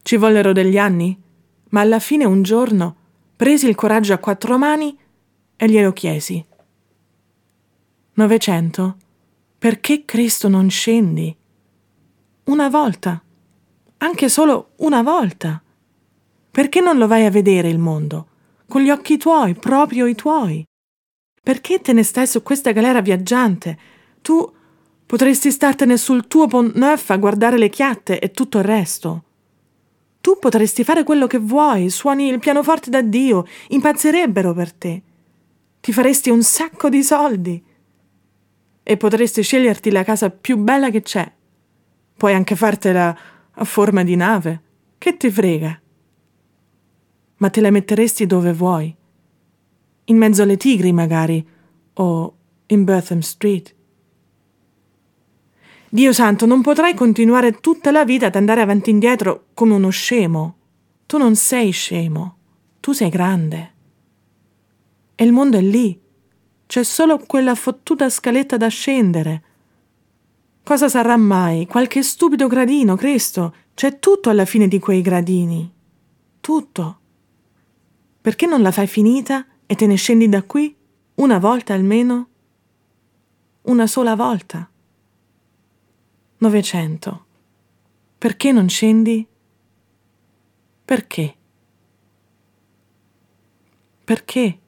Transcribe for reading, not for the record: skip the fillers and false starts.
Ci vollero degli anni, ma alla fine un giorno presi il coraggio a 4 mani e glielo chiesi. 900, perché Cristo non scendi? Una volta, anche solo una volta. Perché non lo vai a vedere il mondo? Con gli occhi tuoi, proprio i tuoi. Perché te ne stai su questa galera viaggiante? Tu potresti startene sul tuo Pont Neuf a guardare le chiatte e tutto il resto. Tu potresti fare quello che vuoi, suoni il pianoforte da Dio, impazzirebbero per te. Ti faresti un sacco di soldi. E potresti sceglierti la casa più bella che c'è. Puoi anche fartela a forma di nave. Che ti frega? Ma te la metteresti dove vuoi. In mezzo alle tigri, magari, o in Bertram Street. Dio santo, non potrai continuare tutta la vita ad andare avanti e indietro come uno scemo. Tu non sei scemo, tu sei grande. E il mondo è lì. C'è solo quella fottuta scaletta da scendere. Cosa sarà mai? Qualche stupido gradino, Cristo. C'è tutto alla fine di quei gradini. Tutto. Perché non la fai finita e te ne scendi da qui? Una volta almeno? Una sola volta? 900. Perché non scendi? Perché? Perché?